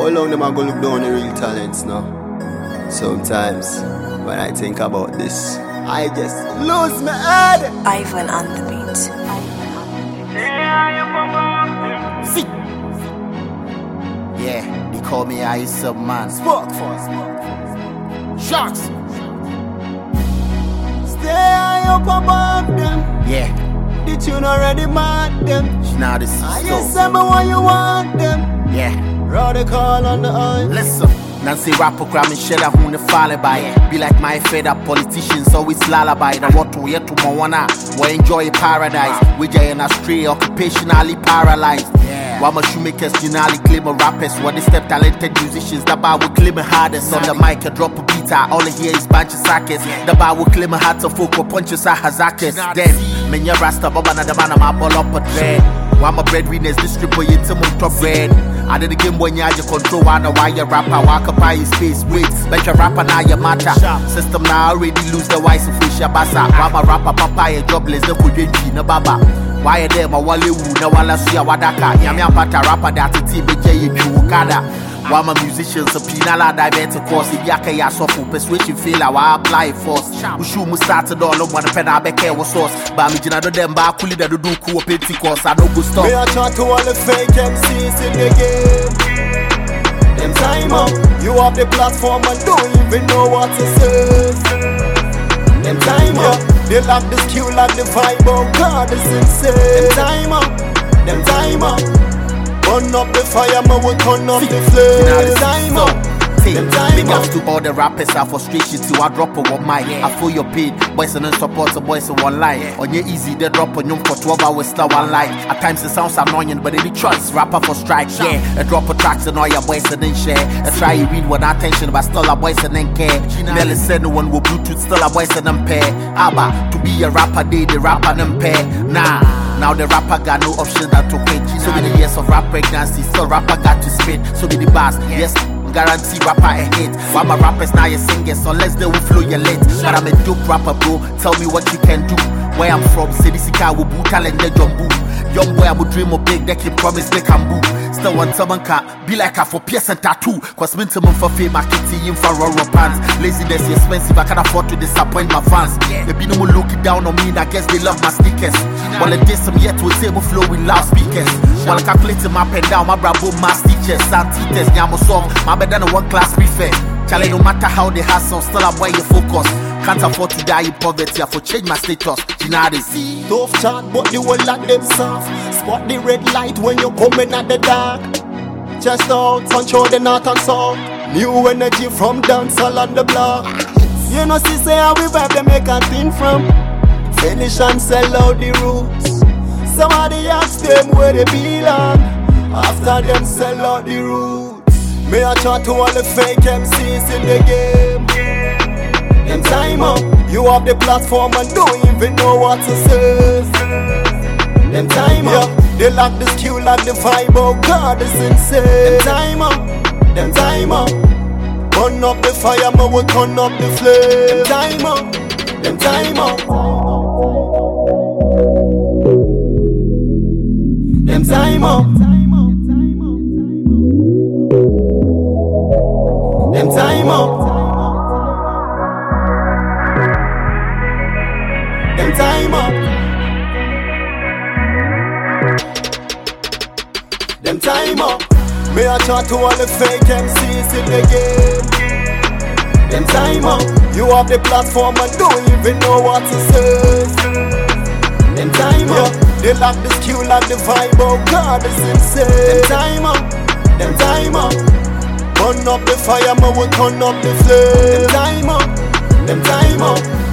long them I go look down the real talents now? Sometimes when I think about this, I just lose my head. Ivan on the beat. See. Yeah, they call me Ice Up Man. Spark for Sharks. Stay high up above them. Yeah, The tune already mad them. now this is I so. just say me what you want them. Yeah. Rather call on the eye. Listen, Nancy rapper cramming shit I who the fall by. Be like my fed up politicians always lullaby. The what to yet to Moana, we enjoy paradise. We jay in a stray occupationally paralyzed. Wama shoemakers generally claim a rappers. What they step talented musicians, the bar will claim a hardest. On the mic, a drop a beat, all I hear is bunch of sackers. The bar will claim a hat of folk or punches are hazakers. Then, men ya rasta, baba na the man, I'm a ball up a dread. Wama breadwinners, distribute into my top bread. I did the game when you control one why you rapper walk up by space. Wait, bet your rapper now your matter. System now already lose the wise of fish basa. Wama rapper papaya jobless, the kudinchi na baba. Why are them a wale woo na wala suya wadaka? Yamia pata rapper that the team BJ Chukada. Wama musicians a pinala divert course if yaka ya sofu persuasion fail our apply force. Ushu mu started all of one pen abeke was source. But me jina do them ba kuli da do ku Pentecost. I don't go stop. Me a chat to all the fake MCs in the game. Them time up, you have the platform and don't even know what to say. Them time up, they lack the skill, lack the vibe, oh God, it's insane. Them time up, burn up the fire, man, we turn up the flame. Time up. Big ups to all the rappers are frustration till I drop a one mic. I feel your pain, boys and support the boys in one line. On your easy, they drop on you for 12 hours, still one line. At times it sounds annoying, but any choice, rapper for strike, yeah. A drop of tracks and all your boys and then share. I try you read with attention, but still a boys and then care. Nelly said no one will Bluetooth, still a boys and then pair. Abba, to be a rapper, they the rapper and pair. Nah. Now the rapper got no option than to quit. So many years of rap pregnancy, still rapper got to spit. So many bars, yes, guarantee rapper a hit. Why my rappers now you singers, unless they will flow your lit. But I'm a dope rapper, bro. Tell me what you can do. Where I'm from, City Sika will boot talent the jumbo. Young boy, I would dream of big, they can promise they can boo. Still want someone can be like a for pierce and tattoo. Cause minimum for fame, I can see him for rubber pants. Laziness is expensive, I can't afford to disappoint my fans. They be no more looking down on me, and I guess they love my sneakers. While it did some yet to a table flow with loudspeakers. While I calculating my pen down, my bravo, my teachers, and teachers, Nyamo song, my better than a one class prefect. Charlie, no matter how they hustle, still I'm where you focus. Can't afford to die in poverty, I for change my status. Ginadi. Tough chat, but you will let them soft. Spot the red light when you're coming at the dark. Just out, control the north and south. New energy from dancehall on the block. You know, see, say how we vibe, they make a thing from. Finish and sell out the roots. Somebody ask them where they belong. After them sell out the roots. Me a chat to all the fake MCs in the game. Them time up, you have the platform and don't even know what to say. Them time up, they lack the skill, lack the vibe, oh God, it's insane. Them time up, burn up the fire, man, we turn up the flame. Them time up. Them time up. Them time up. Them time up. Them time up. Me a chat to all the fake MCs in the game. Them time up. You have the platform and don't even know what to say. Them time up. They lack the skill, lack the vibe, oh God, it's insane. Them time up. Burn up the fire, man, we turn up the flame. Them time up.